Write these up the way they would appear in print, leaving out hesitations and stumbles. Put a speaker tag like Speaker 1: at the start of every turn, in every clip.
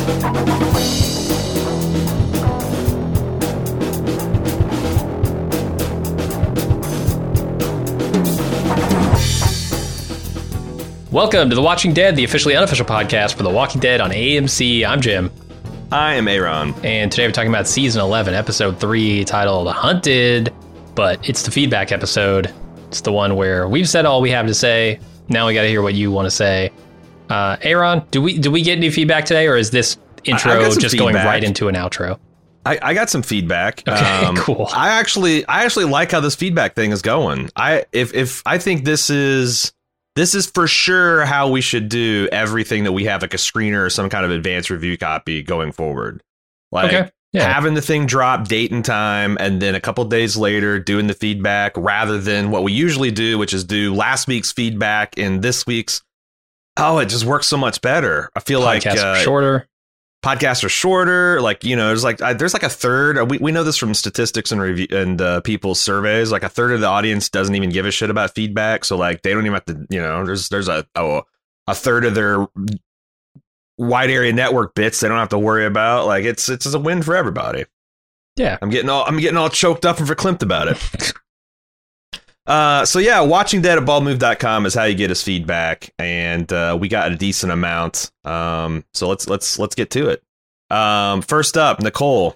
Speaker 1: Welcome to The Watching Dead, the officially unofficial podcast for The Walking Dead on AMC. I'm Jim.
Speaker 2: I am Aaron.
Speaker 1: And today we're talking about Season 11, Episode 3, titled Hunted. But it's the feedback episode. It's the one where we've said all we have to say. Now we got to hear what you want to say. Aaron, do we get any feedback today, or is this intro just going right into an outro?
Speaker 2: I got some feedback.
Speaker 1: Okay, cool.
Speaker 2: I actually like how this feedback thing is going. I think this is for sure how we should do everything that we have, like a screener or some kind of advanced review copy going forward. Like having the thing drop date and time, and then a couple days later doing the feedback, rather than what we usually do, which is do last week's feedback and this week's. Oh, it just works so much better. I feel
Speaker 1: Podcasts are shorter.
Speaker 2: Podcasts are shorter. Like, you know, there's like a third. We know this from statistics and review and people's surveys. Like a third of the audience doesn't even give a shit about feedback. So like they don't even have to. You know, there's a third of their wide area network bits they don't have to worry about. Like it's a win for everybody.
Speaker 1: Yeah,
Speaker 2: I'm getting all choked up and verklempt about it. So yeah, watchingdead@baldmove.com is how you get us feedback, and we got a decent amount. So let's get to it. First up, Nicole.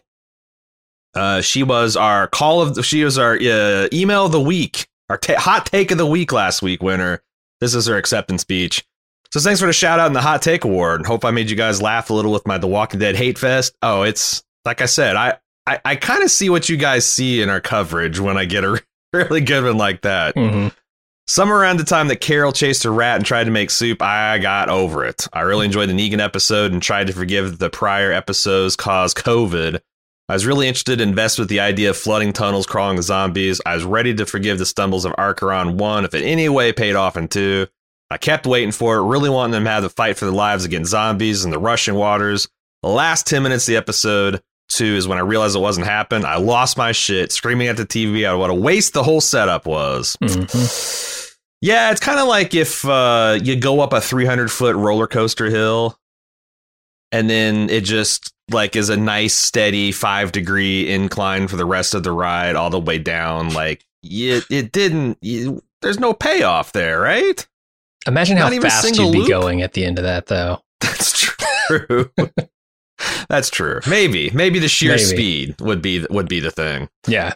Speaker 2: She was our email of the week, our hot take of the week last week winner. This is her acceptance speech. So thanks for the shout out in the hot take award. Hope I made you guys laugh a little with my The Walking Dead hate fest. Oh, it's like I said, I kind of see what you guys see in our coverage when I get a really good one like that.
Speaker 1: Mm-hmm.
Speaker 2: Somewhere around the time that Carol chased a rat and tried to make soup, I got over it. I really enjoyed the Negan episode and tried to forgive the prior episodes caused COVID. I was really interested to invest with the idea of flooding tunnels, crawling with zombies. I was ready to forgive the stumbles of Archeron 1 if it any way paid off in 2. I kept waiting for it, really wanting them to have the fight for their lives against zombies in the rushing waters. The last 10 minutes of the episode 2 is when I realized it wasn't happening. I lost my shit, screaming at the TV at what a waste the whole setup was.
Speaker 1: Mm-hmm.
Speaker 2: Yeah, it's kind of like if you go up a 300-foot roller coaster hill, and then it just like is a nice, steady 5-degree incline for the rest of the ride all the way down. Like it didn't. There's no payoff there, right?
Speaker 1: Imagine how fast you'd be going at the end of that, though.
Speaker 2: That's true. That's true. Maybe the sheer speed would be the thing.
Speaker 1: Yeah.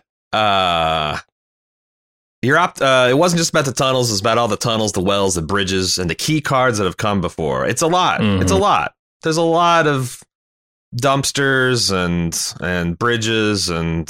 Speaker 2: It wasn't just about the tunnels. It's about all the tunnels, the wells, the bridges, and the key cards that have come before. It's a lot.
Speaker 1: Mm-hmm.
Speaker 2: It's a lot. There's a lot of dumpsters and bridges and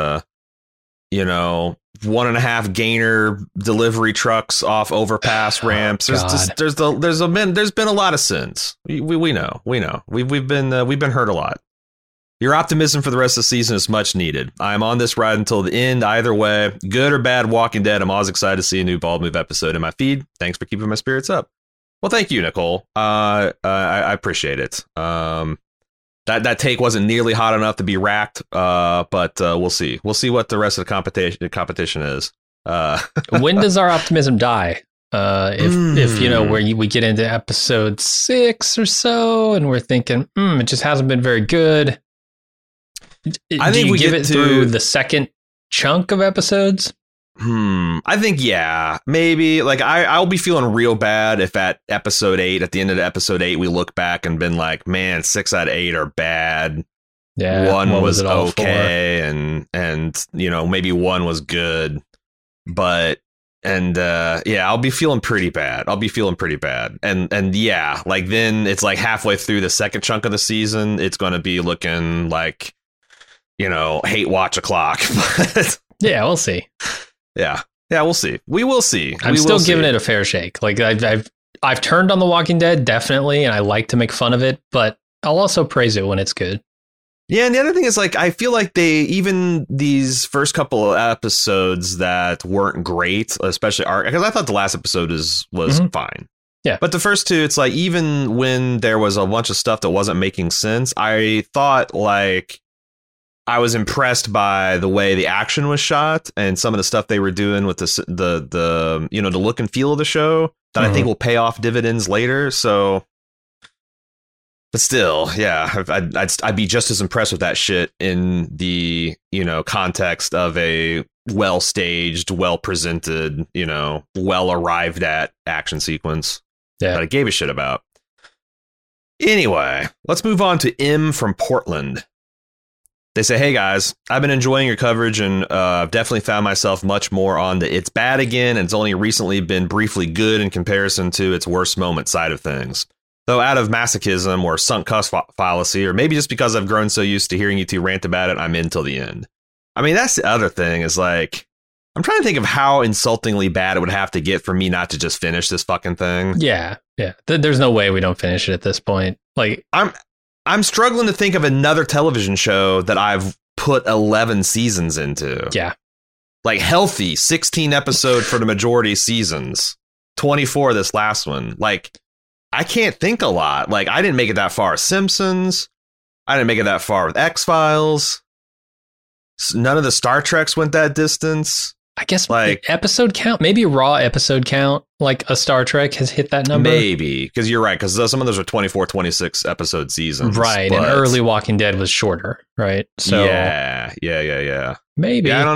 Speaker 2: 1.5 gainer delivery trucks off overpass ramps. There's been a lot of sins. We know. We've been hurt a lot. Your optimism for the rest of the season is much needed. I'm on this ride until the end. Either way, good or bad Walking Dead, I'm always excited to see a new Bald Move episode in my feed. Thanks for keeping my spirits up. Well, thank you, Nicole. I appreciate it. That take wasn't nearly hot enough to be racked, but we'll see. We'll see what the rest of the competition is.
Speaker 1: When does our optimism die? If where we get into episode 6 or so, and we're thinking, it just hasn't been very good.
Speaker 2: I think we
Speaker 1: give it through the second chunk of episodes.
Speaker 2: I think, yeah, maybe like I'll be feeling real bad if at episode 8, at the end of episode 8, we look back and been like, man, 6 out of 8 are bad.
Speaker 1: Yeah.
Speaker 2: 1 was okay. And maybe 1 was good, but, I'll be feeling pretty bad. And yeah, like then it's like halfway through the second chunk of the season, it's going to be looking like, hate watch o'clock.
Speaker 1: Yeah, we'll see.
Speaker 2: Yeah, we'll see. We will see.
Speaker 1: I'm still giving it a fair shake. Like I've turned on The Walking Dead, definitely, and I like to make fun of it, but I'll also praise it when it's good.
Speaker 2: Yeah, and the other thing is, like, I feel like even these first couple of episodes that weren't great, especially because I thought the last episode was fine.
Speaker 1: Yeah.
Speaker 2: But the first 2, it's like, even when there was a bunch of stuff that wasn't making sense, I thought, like, I was impressed by the way the action was shot and some of the stuff they were doing with the look and feel of the show that I think will pay off dividends later. So But still, yeah, I'd be just as impressed with that shit in the, context of a well-staged, well-presented, well-arrived at action sequence that I gave a shit about. Anyway, let's move on to M from Portland. They say, hey guys, I've been enjoying your coverage and I've definitely found myself much more on the it's bad again and it's only recently been briefly good in comparison to its worst moment side of things. Though out of masochism or sunk cost fallacy, or maybe just because I've grown so used to hearing you two rant about it, I'm in till the end. I mean, that's the other thing is like, I'm trying to think of how insultingly bad it would have to get for me not to just finish this fucking thing.
Speaker 1: Yeah. There's no way we don't finish it at this point. Like,
Speaker 2: I'm struggling to think of another television show that I've put 11 seasons into.
Speaker 1: Yeah.
Speaker 2: Like healthy 16 episode for the majority seasons, 24 this last one. Like, I can't think a lot. Like, I didn't make it that far with Simpsons. I didn't make it that far with X-Files. None of the Star Treks went that distance.
Speaker 1: I guess like episode count, maybe raw episode count, like a Star Trek has hit that number.
Speaker 2: Maybe, because you're right, because some of those are 24, 26 episode seasons.
Speaker 1: Right, and early Walking Dead was shorter, right? So
Speaker 2: yeah.
Speaker 1: Maybe.
Speaker 2: Yeah,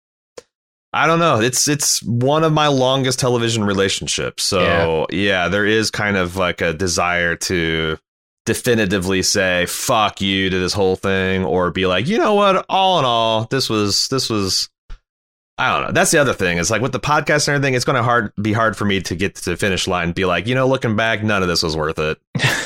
Speaker 2: I don't know. It's one of my longest television relationships. So yeah, there is kind of like a desire to definitively say fuck you to this whole thing, or be like, you know what, all in all, this was I don't know. That's the other thing. It's like with the podcast and everything, it's going to be hard for me to get to the finish line and be like, looking back, none of this was worth it.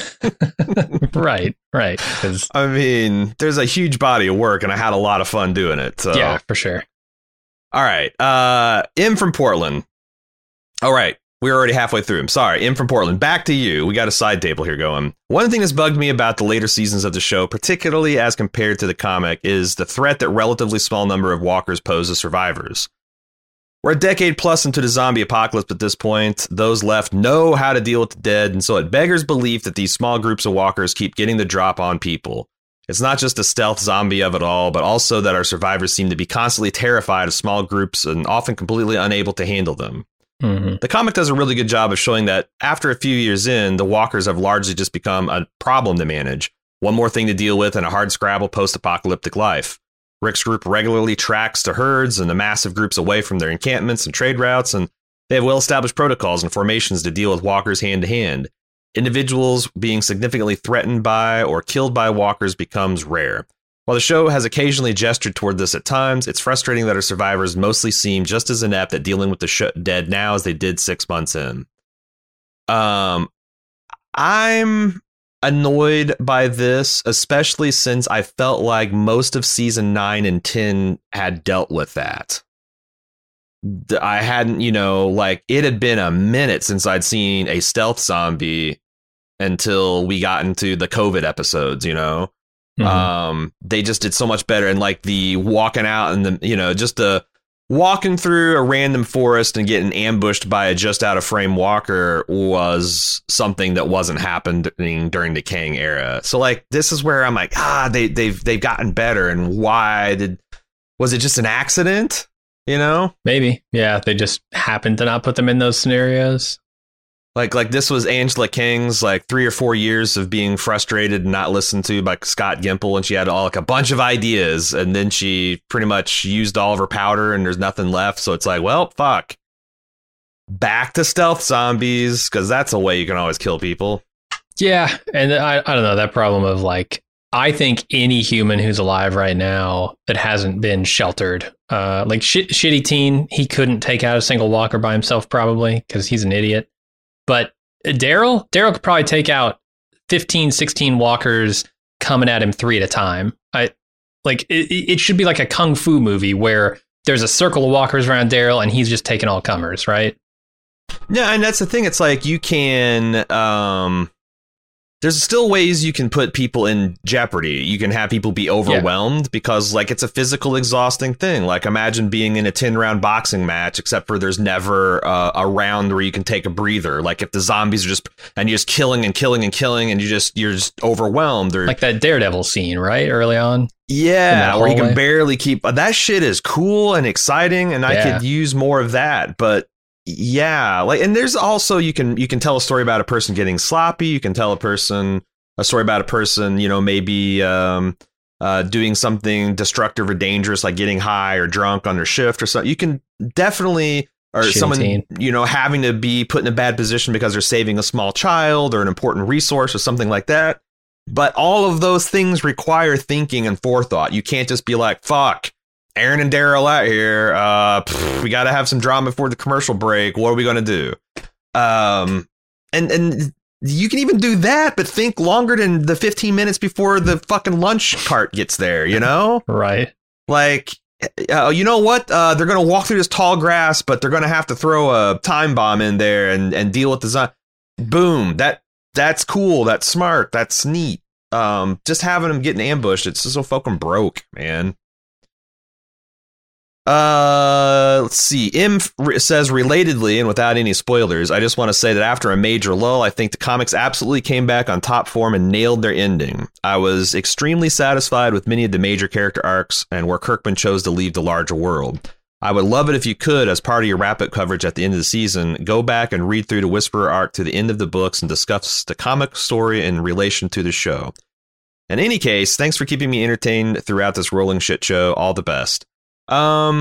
Speaker 1: Right.
Speaker 2: I mean, there's a huge body of work and I had a lot of fun doing it. So.
Speaker 1: Yeah, for sure.
Speaker 2: All right. M from Portland. All right. We're already halfway through. I'm sorry. M from Portland. Back to you. We got a side table here going. One thing that's bugged me about the later seasons of the show, particularly as compared to the comic, is the threat that relatively small number of walkers pose as survivors. We're a decade plus into the zombie apocalypse at this point. Those left know how to deal with the dead, and so it beggars belief that these small groups of walkers keep getting the drop on people. It's not just a stealth zombie of it all, but also that our survivors seem to be constantly terrified of small groups and often completely unable to handle them. Mm-hmm. The comic does a really good job of showing that after a few years in, the walkers have largely just become a problem to manage. One more thing to deal with in a hard-scrabble post-apocalyptic life. Rick's group regularly tracks to herds and the massive groups away from their encampments and trade routes, and they have well-established protocols and formations to deal with walkers hand-to-hand. Individuals being significantly threatened by or killed by walkers becomes rare. While the show has occasionally gestured toward this at times, it's frustrating that our survivors mostly seem just as inept at dealing with the dead now as they did 6 months in. I'm annoyed by this, especially since I felt like most of season 9 and 10 had dealt with that. I hadn't, it had been a minute since I'd seen a stealth zombie until we got into the COVID episodes, Mm-hmm. They just did so much better. And like the walking out and the, just the walking through a random forest and getting ambushed by a just out of frame walker was something that wasn't happening during the Kang era. So like, this is where I'm like, they've gotten better. And was it just an accident?
Speaker 1: Maybe. Yeah. They just happened to not put them in those scenarios.
Speaker 2: Like this was Angela King's 3 or 4 years of being frustrated and not listened to by Scott Gimple, and she had a bunch of ideas, and then she pretty much used all of her powder and there's nothing left. So it's like, well, fuck. Back to stealth zombies, because that's a way you can always kill people.
Speaker 1: Yeah, and I don't know, that problem of I think any human who's alive right now that hasn't been sheltered, Shitty Teen, he couldn't take out a single walker by himself probably because he's an idiot. But Daryl could probably take out 15, 16 walkers coming at him 3 at a time. It should be like a kung fu movie where there's a circle of walkers around Daryl and he's just taking all comers, right?
Speaker 2: Yeah, and that's the thing. It's like you can there's still ways you can put people in jeopardy. You can have people be overwhelmed because it's a physical exhausting thing. Like imagine being in a 10-round boxing match, except for there's never a round where you can take a breather. Like if the zombies are you're just killing and killing and killing and you're just overwhelmed. Or
Speaker 1: like that Daredevil scene, right? Early on.
Speaker 2: Yeah, where you can barely keep. That shit is cool and exciting, and I could use more of that. But yeah, and there's also you can tell a story about a person getting sloppy. You can tell a person a story about a person, maybe doing something destructive or dangerous, like getting high or drunk on their shift or something. You can definitely, or
Speaker 1: Shitty
Speaker 2: someone,
Speaker 1: teen.
Speaker 2: having to be put in a bad position because they're saving a small child or an important resource or something like that. But all of those things require thinking and forethought. You can't just be like, fuck, Aaron and Daryl out here. We got to have some drama before the commercial break. What are we going to do? And you can even do that, but think longer than the 15 minutes before the fucking lunch cart gets there,
Speaker 1: Right.
Speaker 2: Like, you know what? They're going to walk through this tall grass, but they're going to have to throw a time bomb in there and deal with the boom. That's cool. That's smart. That's neat. Just having them getting ambushed, it's just so fucking broke, man. Let's see. Says, relatedly, and without any spoilers, I just want to say that after a major lull, I think the comics absolutely came back on top form and nailed their ending. I was extremely satisfied with many of the major character arcs and where Kirkman chose to leave the larger world. I would love it if you could, as part of your wrap-up coverage at the end of the season, go back and read through the Whisperer arc to the end of the books and discuss the comic story in relation to the show. In any case, thanks for keeping me entertained throughout this rolling shit show. All the best. I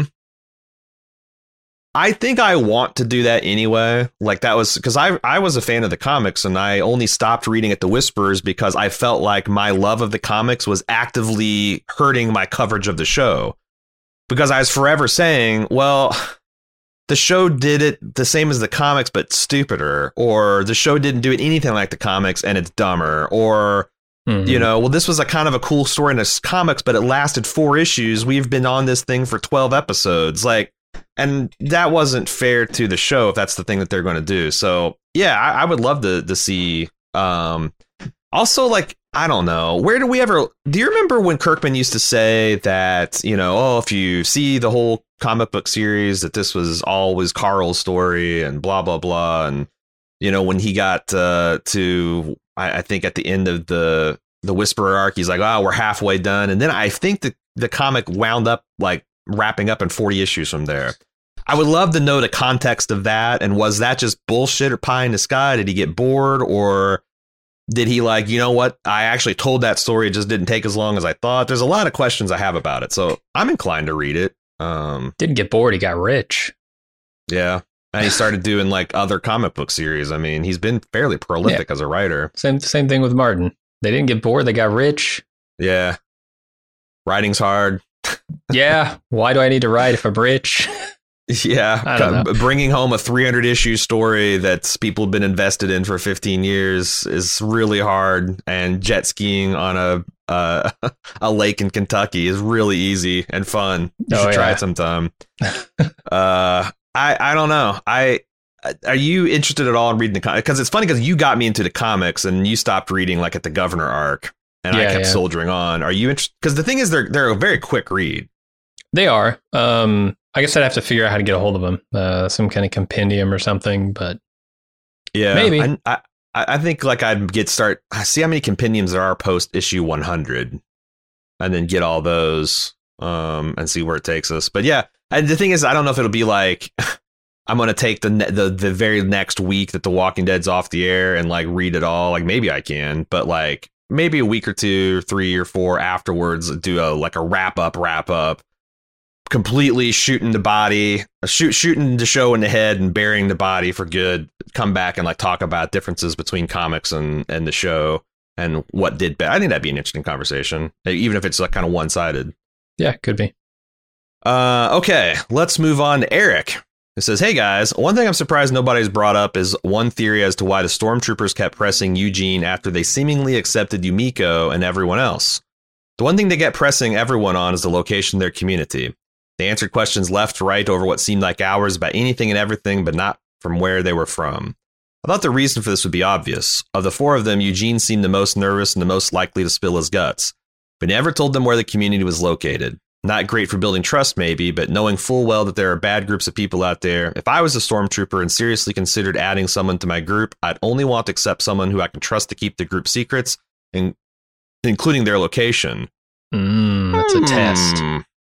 Speaker 2: think I want to do that anyway. Like, that was because I was a fan of the comics, and I only stopped reading at the Whisperers because I felt like my love of the comics was actively hurting my coverage of the show. Because I was forever saying, well, the show did it the same as the comics, but stupider, or the show didn't do it anything like the comics and it's dumber, or, well, this was a kind of a cool story in the comics, but it lasted 4 issues. We've been on this thing for 12 episodes. Like, and that wasn't fair to the show if that's the thing that they're going to do. So, yeah, I would love to see. Also, like, I don't know. Do you remember when Kirkman used to say that, if you see the whole comic book series, that this was always Carl's story and blah, blah, blah. And, when he got I think at the end of the Whisperer arc, he's like, oh, we're halfway done. And then I think the comic wound up like wrapping up in 40 issues from there. I would love to know the context of that. And was that just bullshit or pie in the sky? Did he get bored, or did he like, you know what? I actually told that story. It just didn't take as long as I thought. There's a lot of questions I have about it. So I'm inclined to read it.
Speaker 1: Didn't get bored. He got rich.
Speaker 2: Yeah. And he started doing like other comic book series. I mean, he's been fairly prolific as a writer.
Speaker 1: Same thing with Martin. They didn't get bored. They got rich.
Speaker 2: Yeah. Writing's hard.
Speaker 1: Yeah. Why do I need to write if I'm rich?
Speaker 2: Yeah.
Speaker 1: I don't know.
Speaker 2: Bringing home a 300 issue story that people have been invested in for 15 years is really hard. And jet skiing on a lake in Kentucky is really easy and fun. You should try it sometime. I don't know. Are you interested at all in reading the comics? Because it's funny because you got me into the comics and you stopped reading like at the Governor arc, and I kept soldiering on. Are you interested? Because the thing is, they're a very quick read. They are.
Speaker 1: I guess I'd have to figure out how to get a hold of them, some kind of compendium or something. But
Speaker 2: yeah,
Speaker 1: maybe.
Speaker 2: I think like I'd see how many compendiums there are post issue 100, and then get all those and see where it takes us. But yeah. And the thing is, I don't know if it'll be like I'm going to take the very next week that The Walking Dead's off the air and like read it all. Like maybe I can, but like maybe a week or 2, 3 or 4 afterwards, do a wrap up, completely shooting the body, shooting the show in the head and burying the body for good. Come back and like talk about differences between comics and the show and what did better. I think that'd be an interesting conversation, even if it's like kind of one-sided.
Speaker 1: Yeah, could be.
Speaker 2: Okay, let's move on to Eric. It says, hey guys, one thing I'm surprised nobody's brought up is one theory as to why the stormtroopers kept pressing Eugene after they seemingly accepted Yumiko and everyone else. The one thing they get pressing everyone on is the location of their community. They answered questions left to right over what seemed like hours about anything and everything, but not from where they were from. I thought the reason for this would be obvious. Of the 4 of them, Eugene seemed the most nervous and the most likely to spill his guts, but never told them where the community was located. Not great for building trust, maybe, but knowing full well that there are bad groups of people out there. If I was a stormtrooper and seriously considered adding someone to my group, I'd only want to accept someone who I can trust to keep the group secrets, including their location.
Speaker 1: That's a test.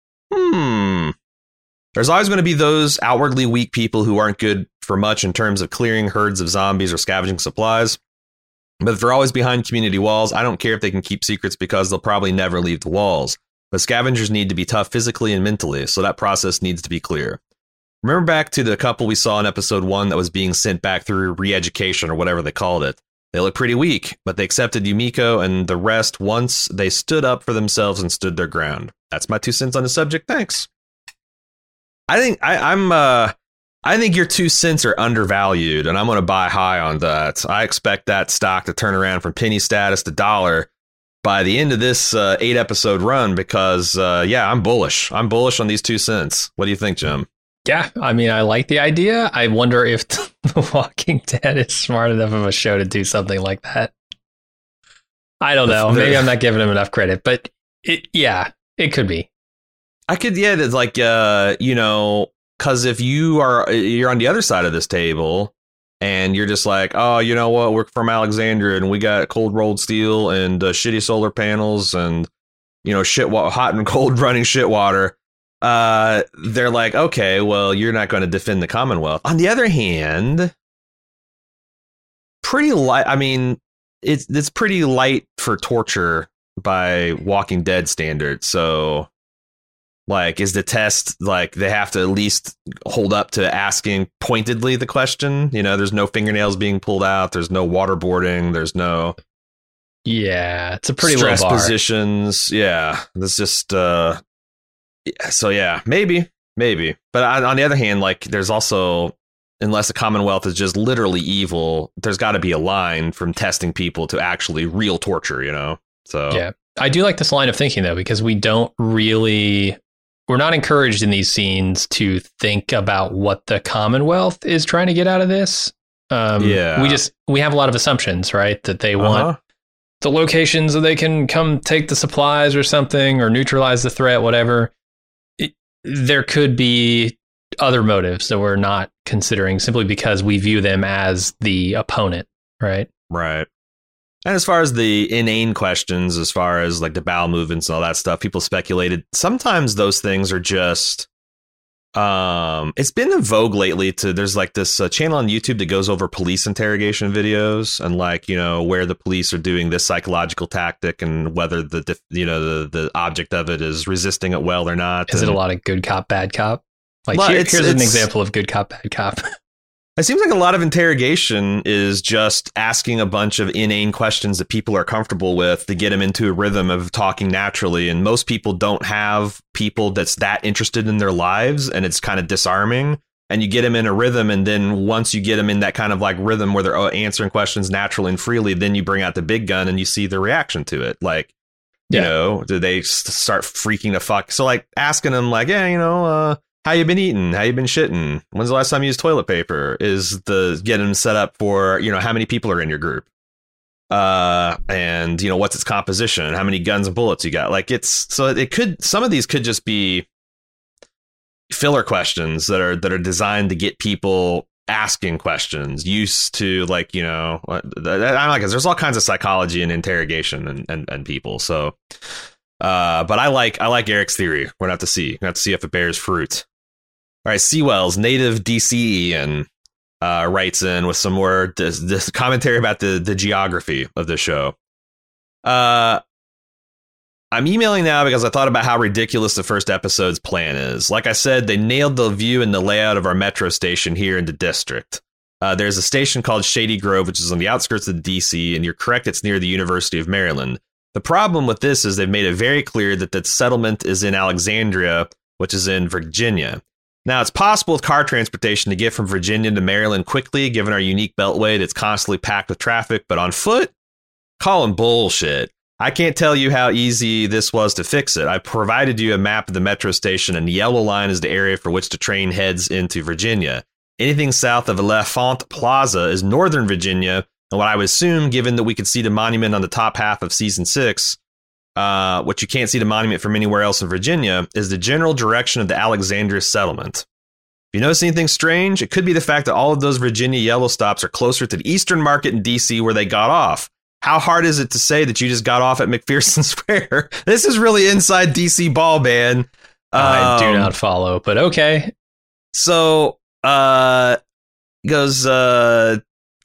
Speaker 2: There's always going to be those outwardly weak people who aren't good for much in terms of clearing herds of zombies or scavenging supplies. But if they're always behind community walls, I don't care if they can keep secrets because they'll probably never leave the walls. But scavengers need to be tough physically and mentally, so that process needs to be clear. Remember back to the couple we saw in episode 1 that was being sent back through re-education or whatever they called it. They look pretty weak, but they accepted Yumiko and the rest once they stood up for themselves and stood their ground. That's my 2 cents on the subject. Thanks. I think I think your 2 cents are undervalued, and I'm going to buy high on that. I expect that stock to turn around from penny status to dollar by the end of this 8-episode run because, I'm bullish. I'm bullish on these 2 cents. What do you think, Jim?
Speaker 1: Yeah, I mean, I like the idea. I wonder if The Walking Dead is smart enough of a show to do something like that. I don't know. Maybe I'm not giving them enough credit, but it could be.
Speaker 2: I could, it's like, because if you're on the other side of this table and you're just like, oh, you know what, we're from Alexandria and we got cold rolled steel and shitty solar panels and, hot and cold running shit water. They're like, okay, well, you're not going to defend the Commonwealth. On the other hand, pretty light. I mean, it's pretty light for torture by Walking Dead standards. So, like, is the test like they have to at least hold up to asking pointedly the question? There's no fingernails being pulled out. There's no waterboarding. There's no.
Speaker 1: Yeah, it's a pretty
Speaker 2: stress
Speaker 1: low bar.
Speaker 2: Positions. Yeah, that's just. So, yeah, maybe. But on the other hand, like, there's also, unless the Commonwealth is just literally evil, there's got to be a line from testing people to actually real torture, So,
Speaker 1: yeah, I do like this line of thinking, though, because we're not encouraged in these scenes to think about what the Commonwealth is trying to get out of this. We have a lot of assumptions, right? That they want the locations so they can come take the supplies or something or neutralize the threat, whatever. There could be other motives that we're not considering simply because we view them as the opponent, right?
Speaker 2: Right. And as far as the inane questions, as far as like the bowel movements and all that stuff, people speculated sometimes those things are just it's been in vogue lately there's like this channel on YouTube that goes over police interrogation videos and like, where the police are doing this psychological tactic and whether the object of it is resisting it well or not.
Speaker 1: Is it a lot of good cop, bad cop? Like here's an example of good cop, bad cop.
Speaker 2: It seems like a lot of interrogation is just asking a bunch of inane questions that people are comfortable with to get them into a rhythm of talking naturally. And most people don't have people that's that interested in their lives. And it's kind of disarming. And you get them in a rhythm. And then once you get them in that kind of like rhythm where they're answering questions naturally and freely, then you bring out the big gun and you see the reaction to it. Like, do they start freaking the fuck? So like asking them like, how you been eating? How you been shitting? When's the last time you used toilet paper? Is the getting them set up for, how many people are in your group? And, what's its composition? How many guns and bullets you got? Like some of these could just be filler questions that are designed to get people asking questions used to like, I don't like it. There's all kinds of psychology and interrogation and people. So, but I like Eric's theory. We're going to have to see. We're going to have to see if it bears fruit. All right, Seawell's native DC and writes in with some more this commentary about the geography of the show. I'm emailing now because I thought about how ridiculous the first episode's plan is. Like I said, they nailed the view and the layout of our metro station here in the district. There's a station called Shady Grove, which is on the outskirts of DC, and you're correct, it's near the University of Maryland. The problem with this is they've made it very clear that the settlement is in Alexandria, which is in Virginia. Now, it's possible with car transportation to get from Virginia to Maryland quickly, given our unique beltway that's constantly packed with traffic, but on foot? Call them bullshit. I can't tell you how easy this was to fix it. I provided you a map of the metro station, and the yellow line is the area for which the train heads into Virginia. Anything south of L'Enfant Plaza is Northern Virginia, and what I would assume, given that we could see the monument on the top half of season 6, which you can't see the monument from anywhere else in Virginia, is the general direction of the Alexandria settlement. If you notice anything strange, it could be the fact that all of those Virginia yellow stops are closer to the Eastern Market in DC where they got off. How hard is it to say that you just got off at McPherson Square? This is really inside DC ball, man.
Speaker 1: I do not follow, but okay.
Speaker 2: So, goes,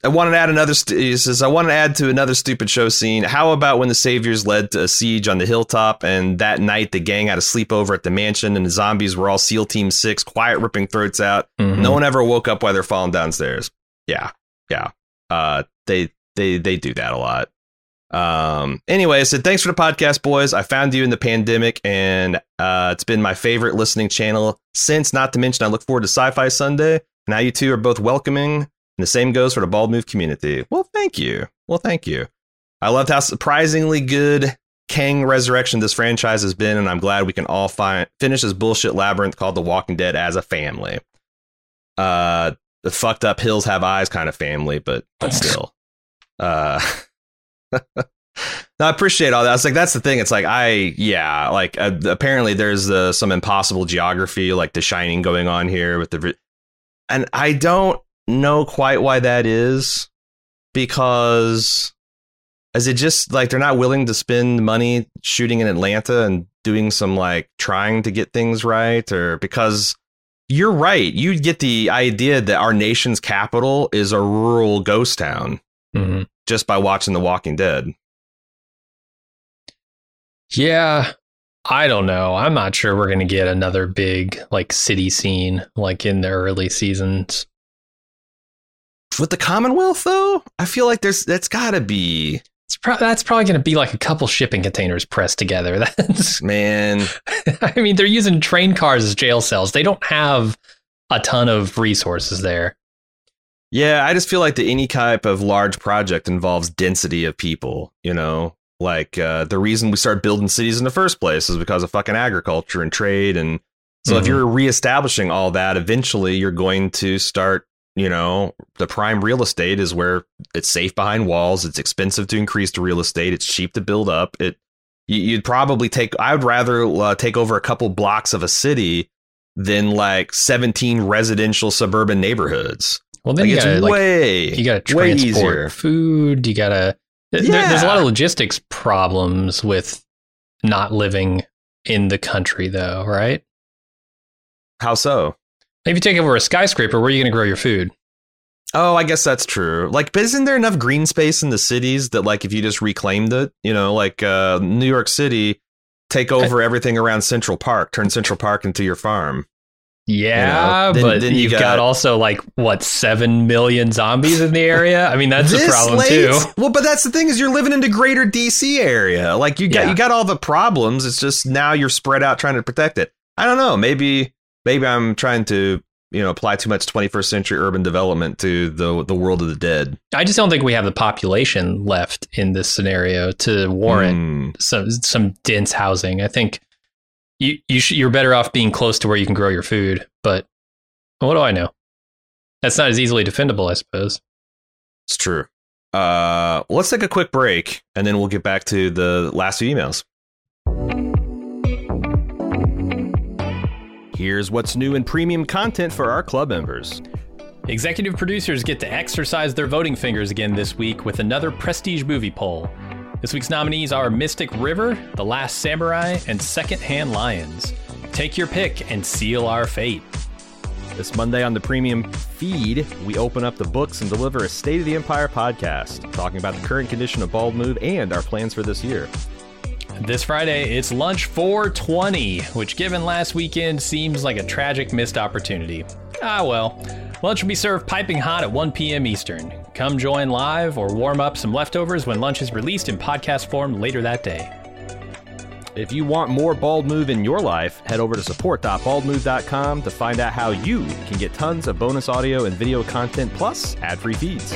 Speaker 2: I want to add he says, I want to add to another stupid show scene. How about when the Saviors led to a siege on the hilltop, and that night the gang had a sleepover at the mansion, and the zombies were all SEAL Team 6, quiet, ripping throats out. Mm-hmm. No one ever woke up while they're falling downstairs. Yeah. They do that a lot. Anyway, I said, thanks for the podcast, boys. I found you in the pandemic, and it's been my favorite listening channel since, not to mention I look forward to Sci-Fi Sunday. Now you two are both welcoming. And the same goes for the Bald Move community. Well, thank you. I loved how surprisingly good Kang Resurrection this franchise has been, and I'm glad we can all finish this bullshit labyrinth called The Walking Dead as a family. The fucked up hills have eyes kind of family, but still. No, I appreciate all that. I was like, that's the thing. It's like, apparently there's some impossible geography, like The Shining going on here with and I don't know quite why that is, because is it just like they're not willing to spend money shooting in Atlanta and doing some like trying to get things right, or because you're right, you get the idea that our nation's capital is a rural ghost town just by watching The Walking Dead.
Speaker 1: Yeah, I don't know. I'm not sure we're going to get another big like city scene like in the early seasons.
Speaker 2: With the Commonwealth, though, I feel like that's got to be.
Speaker 1: That's probably going to be like a couple shipping containers pressed together. That's
Speaker 2: man.
Speaker 1: I mean, they're using train cars as jail cells. They don't have a ton of resources there.
Speaker 2: Yeah, I just feel like any type of large project involves density of people. You know, like the reason we start building cities in the first place is because of fucking agriculture and trade. And so if you're reestablishing all that, eventually you're going to start. You know, the prime real estate is where it's safe behind walls. It's expensive to increase the real estate. It's cheap to build up. You'd probably I would rather take over a couple blocks of a city than like 17 residential suburban neighborhoods.
Speaker 1: Well, then
Speaker 2: you
Speaker 1: gotta transport food. You gotta. There's a lot of logistics problems with not living in the country, though, right?
Speaker 2: How so?
Speaker 1: If you take over a skyscraper, where are you going to grow your food?
Speaker 2: Oh, I guess that's true. Like, but isn't there enough green space in the cities that, like, if you just reclaimed it, you know, like New York City, take over everything around Central Park, turn Central Park into your farm.
Speaker 1: Yeah, you know? But you've got also like 7 million zombies in the area. I mean, that's a problem too.
Speaker 2: Well, but that's the thing is you're living in the greater DC area. Like you got all the problems. It's just now you're spread out trying to protect it. I don't know. Maybe I'm trying to, you know, apply too much 21st century urban development to the world of the dead.
Speaker 1: I just don't think we have the population left in this scenario to warrant some dense housing. I think you're better off being close to where you can grow your food. But what do I know? That's not as easily defendable, I suppose.
Speaker 2: It's true. Let's take a quick break, and then we'll get back to the last few emails. Here's what's new in premium content for our club members.
Speaker 1: Executive producers get to exercise their voting fingers again this week with another prestige movie poll. This week's nominees are Mystic River, The Last Samurai, and Secondhand Lions. Take your pick and seal our fate.
Speaker 2: This Monday on the premium feed, we open up the books and deliver a State of the Empire podcast, talking about the current condition of Bald Move and our plans for this year.
Speaker 1: This Friday, it's Lunch 420, which given last weekend seems like a tragic missed opportunity. Ah well, lunch will be served piping hot at 1 p.m. Eastern. Come join live or warm up some leftovers when lunch is released in podcast form later that day.
Speaker 2: If you want more Bald Move in your life, head over to support.baldmove.com to find out how you can get tons of bonus audio and video content plus ad-free feeds.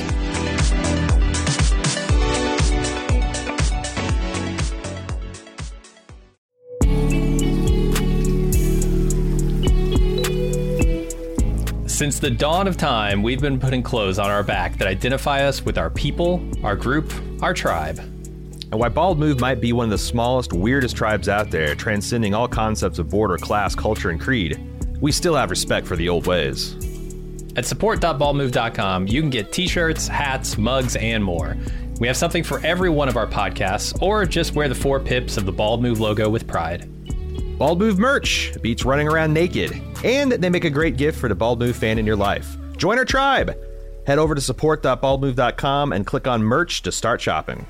Speaker 1: Since the dawn of time, we've been putting clothes on our back that identify us with our people, our group, our tribe.
Speaker 2: And while Bald Move might be one of the smallest, weirdest tribes out there, transcending all concepts of border, class, culture, and creed, we still have respect for the old ways.
Speaker 1: At support.baldmove.com, you can get t-shirts, hats, mugs, and more. We have something for every one of our podcasts, or just wear the 4 pips of the Bald Move logo with pride.
Speaker 2: Bald Move merch beats running around naked, and they make a great gift for the Bald Move fan in your life. Join our tribe! Head over to support.baldmove.com and click on merch to start shopping.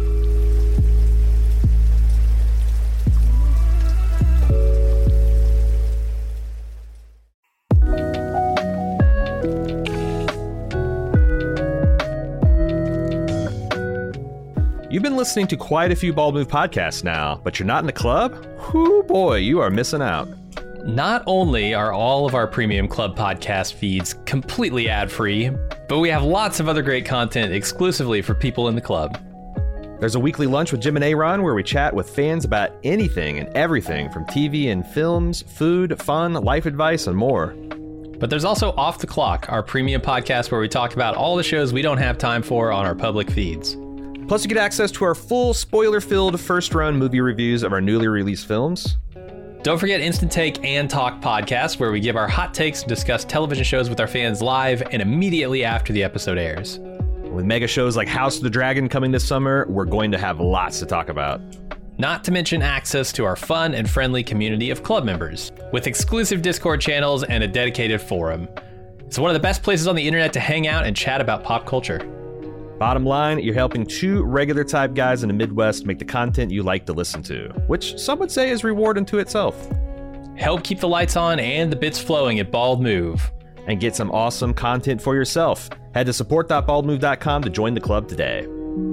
Speaker 2: You've been listening to quite a few Bald Move podcasts now, but you're not in the club? Whoo boy, you are missing out.
Speaker 1: Not only are all of our premium club podcast feeds completely ad-free, but we have lots of other great content exclusively for people in the club.
Speaker 2: There's a weekly lunch with Jim and Aaron where we chat with fans about anything and everything from TV and films, food, fun, life advice, and more.
Speaker 1: But there's also Off the Clock, our premium podcast where we talk about all the shows we don't have time for on our public feeds.
Speaker 2: Plus, you get access to our full spoiler-filled first-run movie reviews of our newly released films.
Speaker 1: Don't forget Instant Take and Talk podcasts, where we give our hot takes and discuss television shows with our fans live and immediately after the episode airs.
Speaker 2: With mega shows like House of the Dragon coming this summer, we're going to have lots to talk about.
Speaker 1: Not to mention access to our fun and friendly community of club members, with exclusive Discord channels and a dedicated forum. It's one of the best places on the internet to hang out and chat about pop culture.
Speaker 2: Bottom line, you're helping two regular type guys in the Midwest make the content you like to listen to, which some would say is reward unto itself.
Speaker 1: Help keep the lights on and the bits flowing at Bald Move.
Speaker 2: And get some awesome content for yourself. Head to support.baldmove.com to join the club today.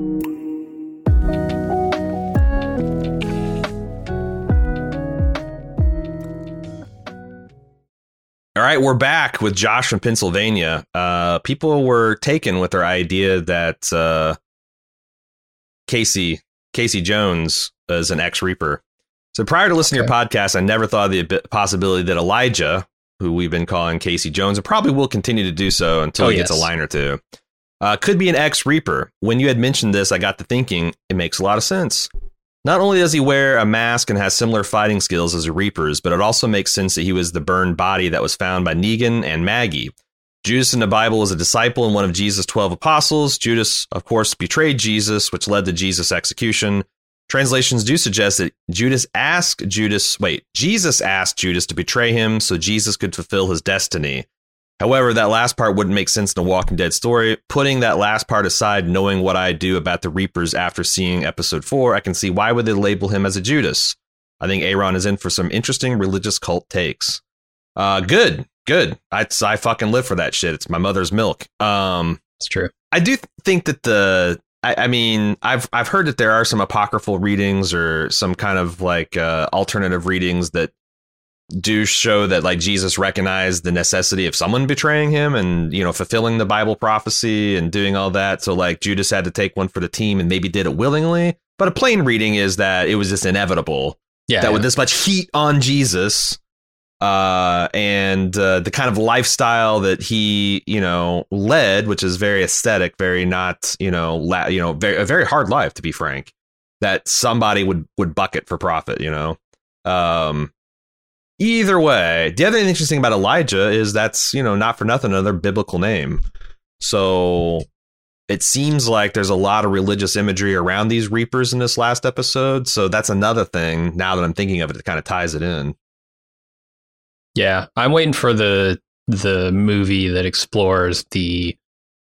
Speaker 2: All right, we're back with Josh from Pennsylvania. People were taken with their idea that Casey Jones is an ex-Reaper. So prior to listening to your podcast, I never thought of the possibility that Elijah, who we've been calling Casey Jones, and probably will continue to do so until he gets a line or two, could be an ex-Reaper. When you had mentioned this, I got to thinking, it makes a lot of sense. Not only does he wear a mask and has similar fighting skills as the Reapers, but it also makes sense that he was the burned body that was found by Negan and Maggie. Judas in the Bible was a disciple and one of Jesus' 12 apostles. Judas, of course, betrayed Jesus, which led to Jesus' execution. Translations do suggest that Jesus asked Judas to betray him so Jesus could fulfill his destiny. However, that last part wouldn't make sense in a Walking Dead story. Putting that last part aside, knowing what I do about the Reapers after seeing episode 4, I can see why would they label him as a Judas. I think Aaron is in for some interesting religious cult takes. Good. I fucking live for that shit. It's my mother's milk.
Speaker 1: It's true.
Speaker 2: I do think that I've heard that there are some apocryphal readings or some kind of like alternative readings that do show that like Jesus recognized the necessity of someone betraying him and, you know, fulfilling the Bible prophecy and doing all that. So like Judas had to take one for the team and maybe did it willingly. But a plain reading is that it was just inevitable with this much heat on Jesus and the kind of lifestyle that he, you know, led, which is very aesthetic, very not, a very hard life, to be frank, that somebody would bucket for profit, you know. Either way, the other thing interesting about Elijah is that's, you know, not for nothing, another biblical name. So it seems like there's a lot of religious imagery around these Reapers in this last episode. So that's another thing, now that I'm thinking of it, it kind of ties it in.
Speaker 1: Yeah, I'm waiting for the movie that explores the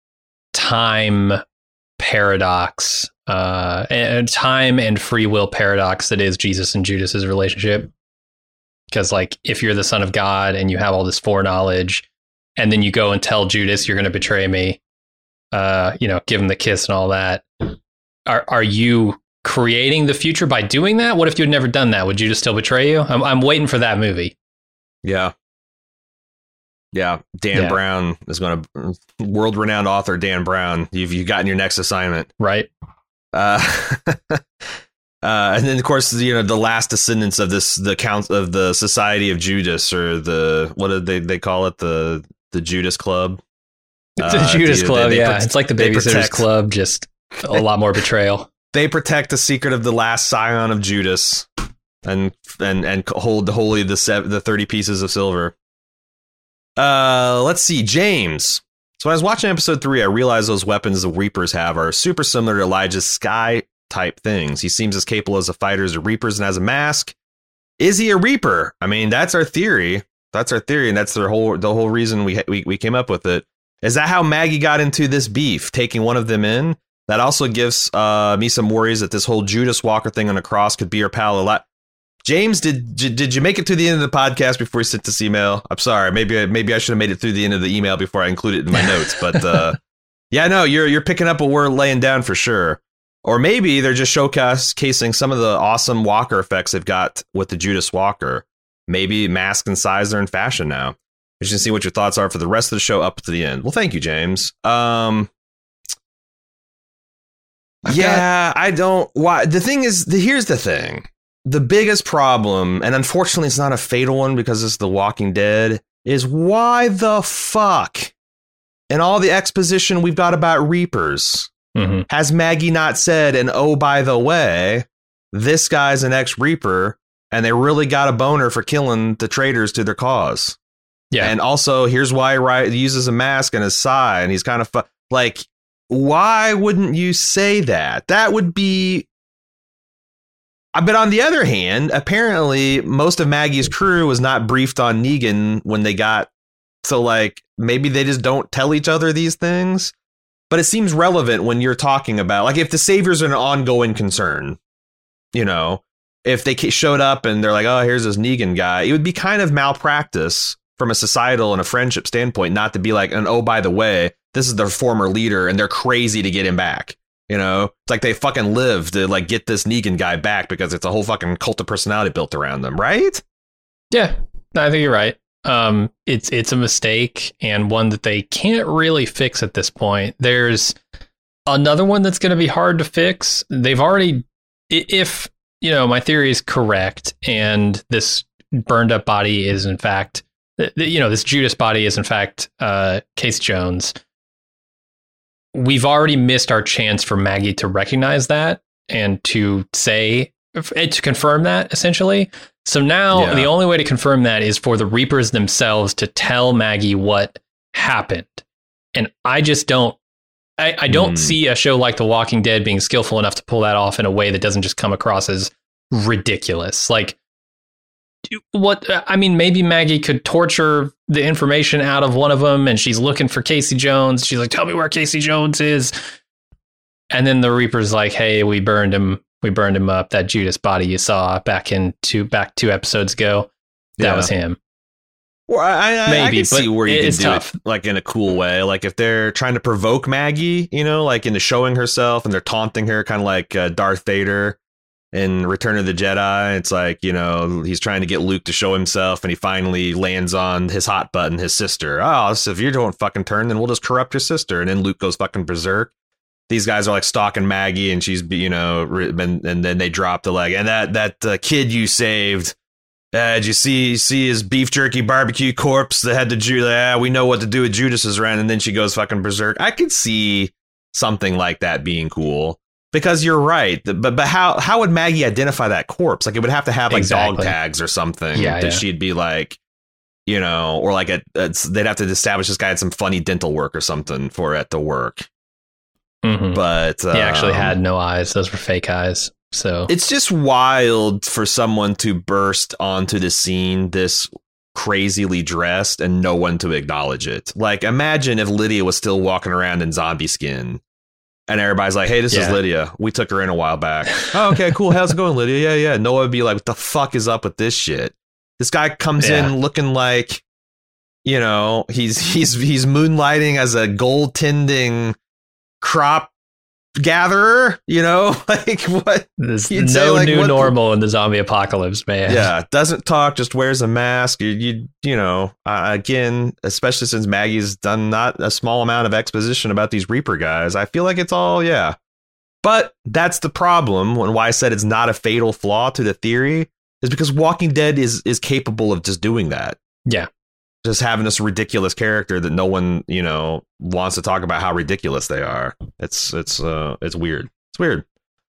Speaker 1: time paradox, and time and free will paradox that is Jesus and Judas's relationship. Because, like, if you're the son of God and you have all this foreknowledge, and then you go and tell Judas you're going to betray me, give him the kiss and all that, are you creating the future by doing that? What if you had never done that? Would Judas still betray you? I'm waiting for that movie.
Speaker 2: Yeah. Dan Brown is going to world-renowned author Dan Brown. You've gotten your next assignment,
Speaker 1: right?
Speaker 2: And then, of course, you know, the last descendants of the count of the Society of Judas, or what did they call it? The Judas Club.
Speaker 1: The Judas Club, it's like the Babysitter's Club, just a lot more betrayal.
Speaker 2: They protect the secret of the last scion of Judas, and hold holy the 30 pieces of silver. Let's see, James. So when I was watching episode 3, I realized those weapons the Reapers have are super similar to Elijah's sky type things. He seems as capable as a fighter as the Reapers and has a mask. Is he a Reaper? I mean, that's our theory. And that's the whole reason we came up with it. Is that how Maggie got into this beef, taking one of them in? That also gives me some worries that this whole Judas Walker thing on the cross could be her pal a lot. James, did you make it to the end of the podcast before you sent this email? I'm sorry. Maybe I should have made it through the end of the email before I included it in my notes. But yeah, no, you're picking up what we're laying down for sure. Or maybe they're just showcasing some of the awesome Walker effects they've got with the Judas Walker. Maybe mask and size are in fashion now. You should see what your thoughts are for the rest of the show up to the end. Well, thank you, James. I don't. Why? The thing is, here's the thing. The biggest problem, and unfortunately it's not a fatal one because it's The Walking Dead, is why the fuck in all the exposition we've got about Reapers has Maggie not said, and oh, by the way, this guy's an ex-Reaper, and they really got a boner for killing the traitors to their cause. Yeah. And also, here's why he uses a mask and his sigh, and he's kind of like, why wouldn't you say that? That would be... But on the other hand, apparently most of Maggie's crew was not briefed on Negan when they got. So, like, maybe they just don't tell each other these things. But it seems relevant when you're talking about, like, if the Saviors are an ongoing concern, you know, if they showed up and they're like, oh, here's this Negan guy, it would be kind of malpractice from a societal and a friendship standpoint not to be like, and oh, by the way, this is their former leader and they're crazy to get him back. You know, it's like they fucking live to like get this Negan guy back because it's a whole fucking cult of personality built around them, right?
Speaker 1: Yeah, I think you're right. It's a mistake and one that they can't really fix at this point. There's another one that's going to be hard to fix. They've already, if you know my theory is correct, and this burned up body is in fact, this Judas body is in fact Casey Jones. We've already missed our chance for Maggie to recognize that and to confirm that, essentially. So now the only way to confirm that is for the Reapers themselves to tell Maggie what happened. And I just don't, I don't see a show like The Walking Dead being skillful enough to pull that off in a way that doesn't just come across as ridiculous. Like, maybe Maggie could torture the information out of one of them and she's looking for Casey Jones. She's like, tell me where Casey Jones is. And then the Reaper's like, hey, we burned him up. That Judas body you saw back two episodes ago. That was him.
Speaker 2: Well, I can see where you can do it like in a cool way. Like if they're trying to provoke Maggie, you know, like into showing herself and they're taunting her kind of like Darth Vader in Return of the Jedi. It's like, you know, he's trying to get Luke to show himself and he finally lands on his hot button, his sister. Oh, so if you don't fucking turn, then we'll just corrupt your sister. And then Luke goes fucking berserk. These guys are like stalking Maggie and she's, you know, and then they drop the leg. And that kid you saved, did you see his beef jerky barbecue corpse that had the Judas? We know what to do with Judas's around. And then she goes fucking berserk. I could see something like that being cool. Because you're right, but how would Maggie identify that corpse? Like it would have to have like dog tags or something. Yeah, she'd be like, you know, or like they'd have to establish this guy had some funny dental work or something for it to work. Mm-hmm. But
Speaker 1: he actually had no eyes; those were fake eyes. So
Speaker 2: it's just wild for someone to burst onto the scene this crazily dressed and no one to acknowledge it. Like imagine if Lydia was still walking around in zombie skin. And everybody's like, hey, this is Lydia. We took her in a while back. Oh, okay, cool. How's it going, Lydia? Yeah. Noah would be like, what the fuck is up with this shit? This guy comes in looking like, you know, he's moonlighting as a gold tending crop gatherer, you know, like what?
Speaker 1: There's no new normal in the zombie apocalypse, man.
Speaker 2: Yeah, doesn't talk, just wears a mask. You know, again, especially since Maggie's done not a small amount of exposition about these Reaper guys, I feel like it's all But that's the problem. And why I said it's not a fatal flaw to the theory is because Walking Dead is capable of just doing that. Yeah. Just having this ridiculous character that no one, you know, wants to talk about how ridiculous they are. It's weird. It's weird.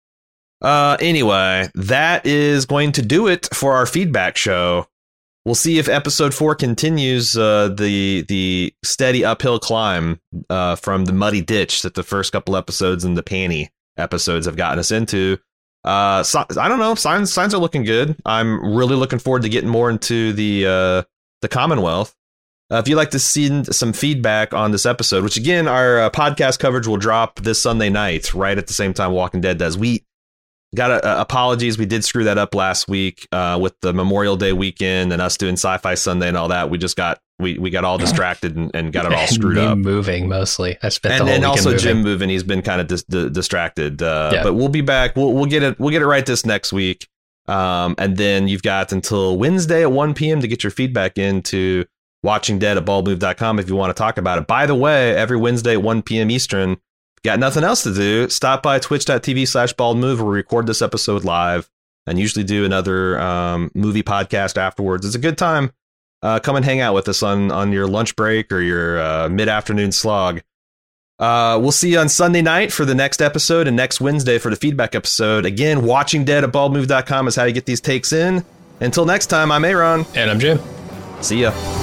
Speaker 2: Anyway, that is going to do it for our feedback show. We'll see if episode 4 continues the steady uphill climb from the muddy ditch that the first couple episodes and the panty episodes have gotten us into. I don't know. Signs are looking good. I'm really looking forward to getting more into the Commonwealth. If you'd like to send some feedback on this episode, which again, our podcast coverage will drop this Sunday night, right at the same time Walking Dead does. We got apologies. We did screw that up last week with the Memorial Day weekend and us doing Sci-Fi Sunday and all that. We just got we got all distracted and got it all screwed up.
Speaker 1: Moving mostly. I spent the whole
Speaker 2: and
Speaker 1: weekend
Speaker 2: also
Speaker 1: moving.
Speaker 2: Jim moving. He's been kind of distracted. But we'll be back. We'll get it right this next week. And then you've got until Wednesday at 1 p.m. to get your feedback into watchingdead@baldmove.com if you want to talk about it. By the way, every Wednesday at 1 p.m. Eastern, got nothing else to do, stop by twitch.tv/baldmove where we record this episode live and usually do another movie podcast afterwards. It's a good time. Come and hang out with us on your lunch break or your mid-afternoon slog. We'll see you on Sunday night for the next episode and next Wednesday for the feedback episode. Again, watchingdead@baldmove.com is how you get these takes in. Until next time, I'm Aaron.
Speaker 1: And I'm Jim.
Speaker 2: See ya.